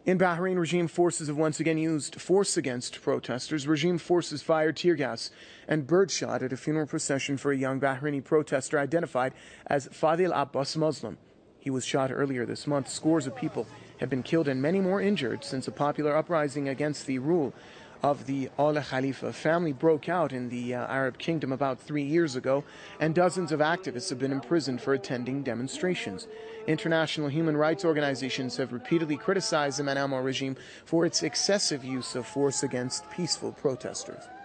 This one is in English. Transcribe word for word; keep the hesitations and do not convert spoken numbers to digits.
In Bahrain, regime forces have once again used force against protesters. Regime forces fired tear gas and birdshot at a funeral procession for a young Bahraini protester identified as Fadil Abbas Muslim. He was shot earlier this month. Scores of people have been killed and many more injured since a popular uprising against the rule of the Al Khalifa family broke out in the uh, Arab kingdom about three years ago, and dozens of activists have been imprisoned for attending demonstrations. International human rights organizations have repeatedly criticized the Manama regime for its excessive use of force against peaceful protesters.